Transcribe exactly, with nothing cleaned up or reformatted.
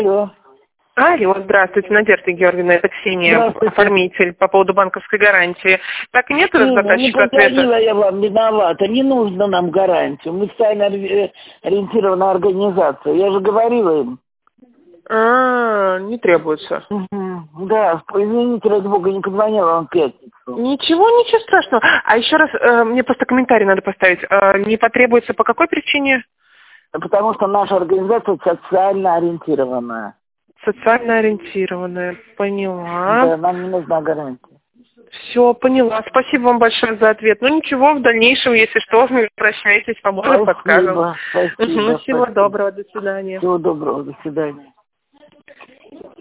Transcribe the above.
Алло. Алло, здравствуйте, Надежда Георгиевна, это Ксения, оформитель по поводу банковской гарантии. Так и нет раздаточного ответа? Не ответа? я вам виновата, не нужно нам гарантию. Мы социально ориентированная организация, я же говорила им. А, не требуется. Угу. Да, извините, ради бога, не позвонила вам в пятницу. Ничего, ничего страшного. А еще раз, э, мне просто комментарий надо поставить. Э, не потребуется по какой причине? Потому что наша организация социально ориентированная. Социально ориентированная. Поняла. Да, нам не нужна гарантия. Все, поняла. Спасибо вам большое за ответ. Ну ничего, в дальнейшем, если что, обращайтесь, поможем, подскажем. Спасибо, Угу, всего спасибо. доброго, до свидания. Всего доброго, до свидания.